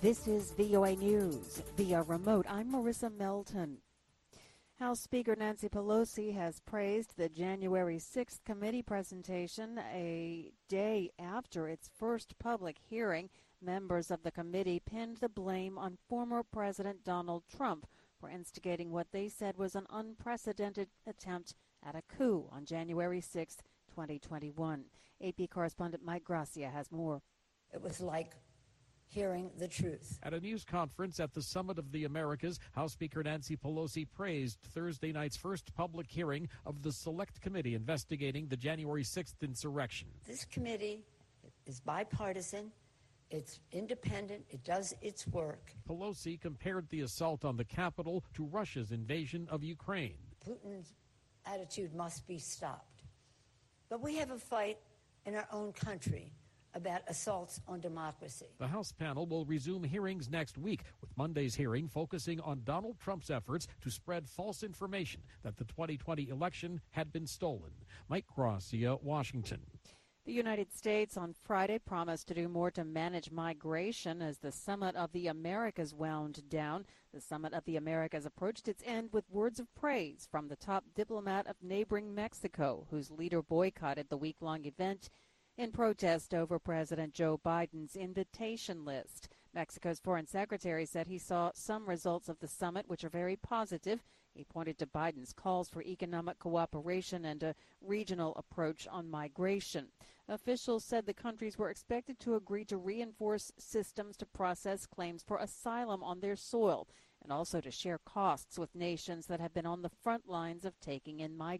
This is VOA News. Via remote, I'm Marissa Melton. House Speaker Nancy Pelosi has praised the January 6th committee presentation a day after its first public hearing. Members of the committee pinned the blame on former President Donald Trump for instigating what they said was an unprecedented attempt at a coup on January 6, 2021. AP correspondent Mike Gracia has more. It was like hearing the truth. At a news conference at the Summit of the Americas, House Speaker Nancy Pelosi praised Thursday night's first public hearing of the Select Committee investigating the January 6th insurrection. This committee is bipartisan. It's independent. It does its work. Pelosi compared the assault on the Capitol to Russia's invasion of Ukraine. Putin's attitude must be stopped. But we have a fight in our own country about assaults on democracy. The House panel will resume hearings next week, with Monday's hearing focusing on Donald Trump's efforts to spread false information that the 2020 election had been stolen. Mike Gracia, Washington. The United States on Friday promised to do more to manage migration as the Summit of the Americas wound down. The Summit of the Americas approached its end with words of praise from the top diplomat of neighboring Mexico, whose leader boycotted the week-long event in protest over President Joe Biden's invitation list. Mexico's foreign secretary said he saw some results of the summit which are very positive. He pointed to Biden's calls for economic cooperation and a regional approach on migration. Officials said the countries were expected to agree to reinforce systems to process claims for asylum on their soil and also to share costs with nations that have been on the front lines of taking in migrants.